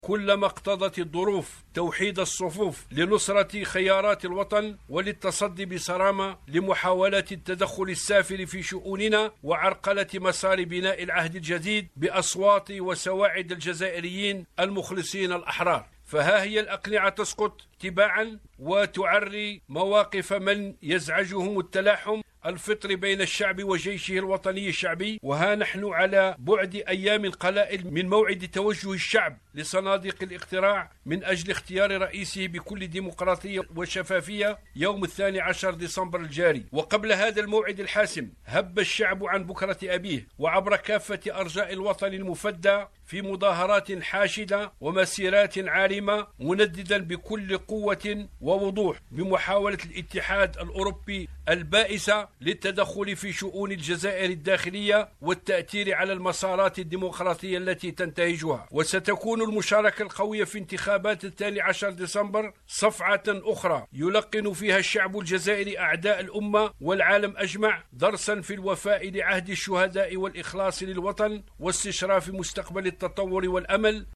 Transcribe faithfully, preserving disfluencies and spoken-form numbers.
كلما اقتضت الظروف توحيد الصفوف لنصرة خيارات الوطن وللتصدي بصرامة لمحاولات التدخل السافر في شؤوننا وعرقلة مسار بناء العهد الجديد بأصوات وسواعد الجزائريين المخلصين الأحرار. فها هي الأقنعة تسقط تباعا وتعري مواقف من يزعجهم التلاحم الفطري بين الشعب وجيشه الوطني الشعبي. وها نحن على بعد أيام قلائل من موعد توجه الشعب لصناديق الاقتراع من أجل اختيار رئيسه بكل ديمقراطية وشفافية يوم الثاني عشر ديسمبر الجاري. وقبل هذا الموعد الحاسم هب الشعب عن بكرة أبيه وعبر كافة أرجاء الوطن المفدى في مظاهرات حاشدة ومسيرات عارمة، منددا بكل قوة ووضوح بمحاولة الاتحاد الأوروبي البائسة للتدخل في شؤون الجزائر الداخلية والتأثير على المسارات الديمقراطية التي تنتهجها. وستكون المشاركة القوية في انتخابات الثاني عشر ديسمبر صفعة أخرى يلقن فيها الشعب الجزائري أعداء الأمة والعالم أجمع درسا في الوفاء لعهد الشهداء والإخلاص للوطن واستشراف مستقبل التطور والأمل.